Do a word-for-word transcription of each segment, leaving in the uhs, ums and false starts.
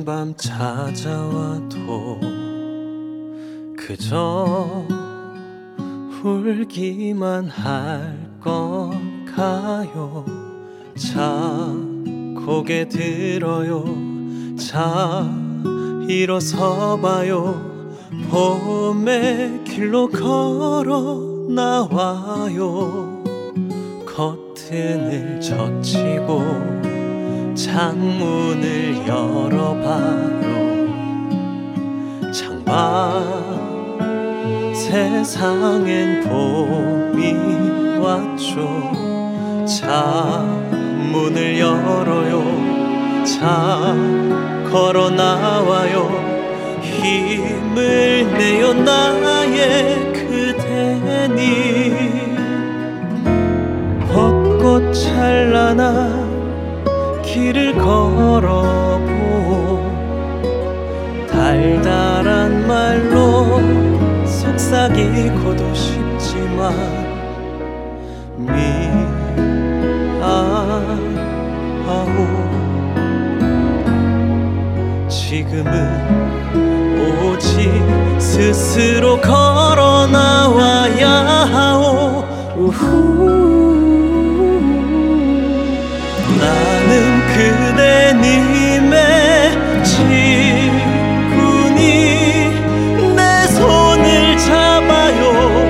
밤 찾아와도 그저 울기만 할 건가요? 자 고개 들어요. 자 일어서 봐요. 봄의 길로 걸어 나와요. 커튼을 젖히고 창문을 열어봐요. 창밖 세상엔 봄이 왔죠. 자 문을 열어요. 자 걸어 나와요. 힘을 내요 나의 그대니. 벚꽃 찬란한 길을 걸어보 달달한 말로 속삭이고도 싶지만 미안하오. 지금은 오직 스스로 걸어 나와야 하오. 우후. 나는 그대님의 친구니 내 손을 잡아요.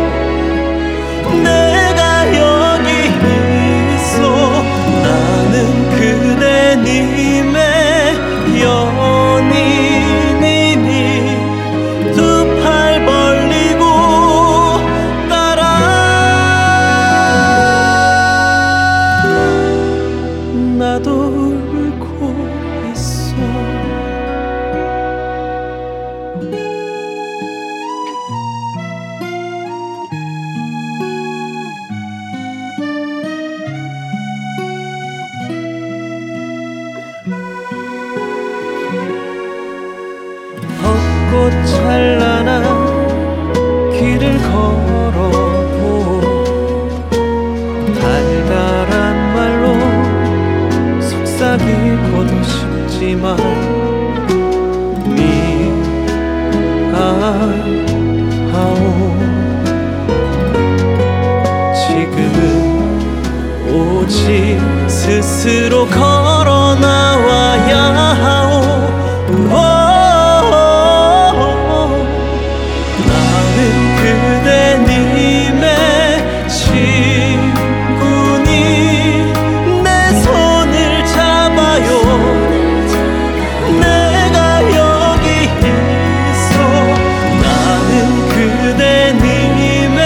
내가 여기 있어. 나는 그대님의 연인이니 두 팔 벌리고 따라 나도 울고 있어. 벚꽃 찬란한 길을 걸어보 달달한 말로 속삭이고도 싶지만 미안하오. 지금은 오직 스스로 걸어 나와야 하오. 우오. 나는 그대님의 친구니 내 손을 잡아요. 내가 여기 있어. 나는 그대님의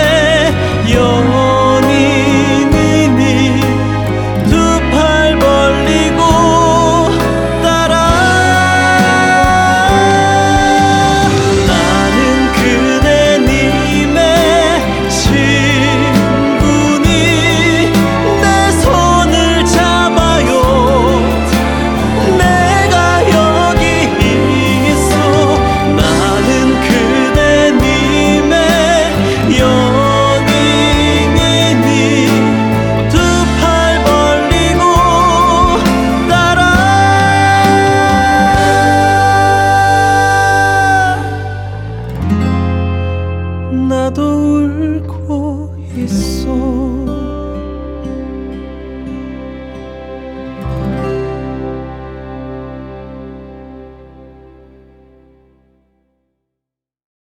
연인이니 두 팔 벌리고 따라. 나는 그대님의 친구니 내 손을 잡아요. 내가 여기 있어. 나는 그대님의 연인이니 두 팔 벌리고 따라. 나도 울고 있어.